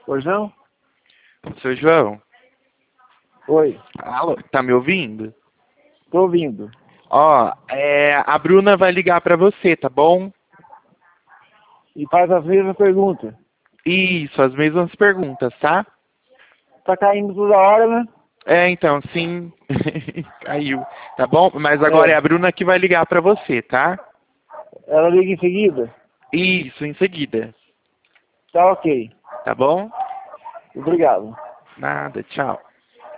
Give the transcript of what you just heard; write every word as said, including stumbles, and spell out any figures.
Pois não? Seu João, Oi, alô, tá me ouvindo? tô ouvindo. Ó, é, a Bruna vai ligar pra você, tá bom? E faz as mesmas perguntas. Isso, as mesmas perguntas, tá? Tá caindo toda hora, né? É, então, sim. Caiu. Tá bom? Mas agora é É. a Bruna que vai ligar pra você, tá? Ela liga em seguida? Isso, em seguida. Tá ok. Tá bom? Obrigado. Nada, tchau.